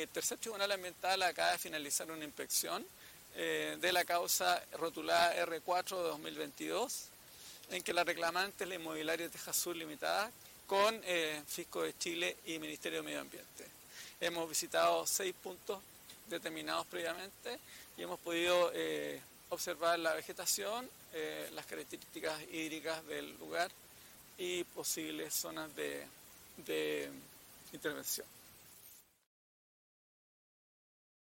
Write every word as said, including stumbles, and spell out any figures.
el tercer tribunal ambiental acaba de finalizar una inspección eh, de la causa rotulada R cuatro de dos mil veintidós, en que la reclamante es la inmobiliaria Teja Sur Limitada, con eh, Fisco de Chile y Ministerio de Medio Ambiente. Hemos visitado seis puntos determinados previamente y hemos podido eh, observar la vegetación, eh, las características hídricas del lugar y posibles zonas de, de intervención.